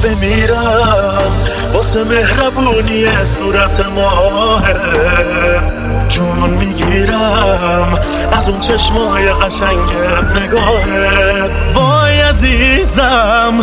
بمیرم واسه مهربونی صورت ماهه، جون میگیرم از اون چشمای قشنگت نگاهت. وای عزیزم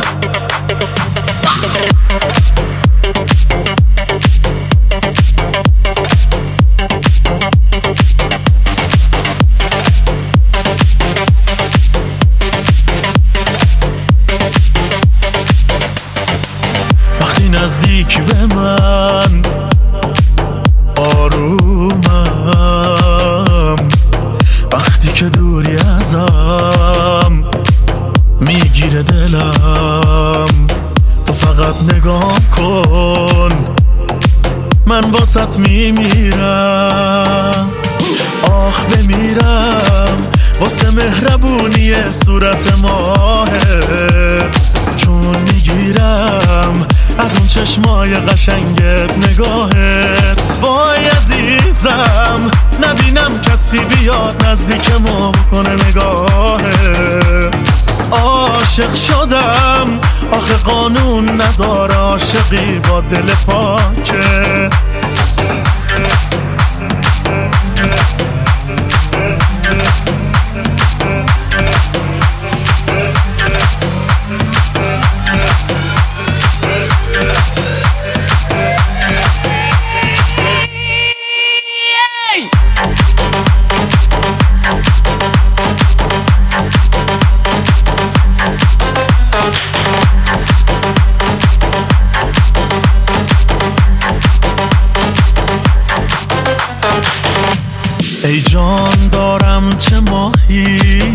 وقتی نزدیک به من آرومم، وقتی که دوری ازم میگیره دلم. تو فقط نگاه کن من واسط میمیرم. آخ بمیرم واسه مهربونی صورت ماهه، چون میگیرم از اون چشمای قشنگت نگاهت. وای عزیزم نبینم کسی بیاد نزدیکمو بکنه نگاهت. عاشق شدم آخه قانون نداره عاشقی با دل پاکه. ای جان دارم چه ماهی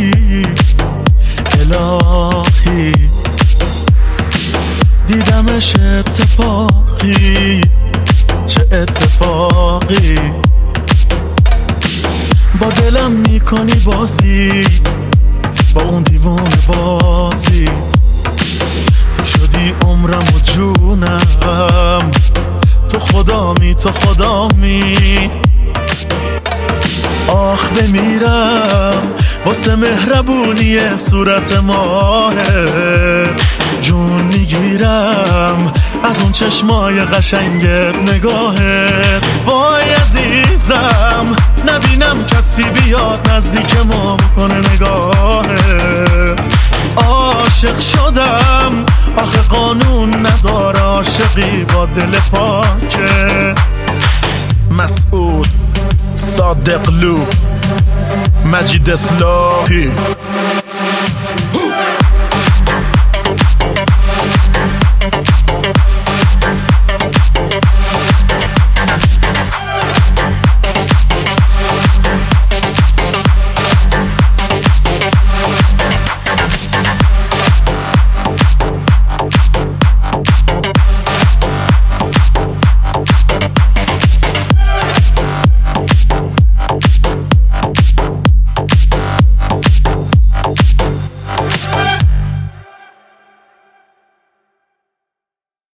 الهی، دیدمش اتفاقی چه اتفاقی. با دلم میکنی بازی با اون دیوون بازیت. تو شدی عمرم و جونم، تو خدامی تو خدامی. آخ بمیرم واسه مهربونی صورت ماهه، جون میگیرم از اون چشمای قشنگت نگاهت. وای عزیزم نبینم کسی بیاد نزدیکمو بکنه نگاهت. عاشق شدم آخه قانون نداره عاشقی با دل پاکه. مسعود صادق لو مجید اصلاحی.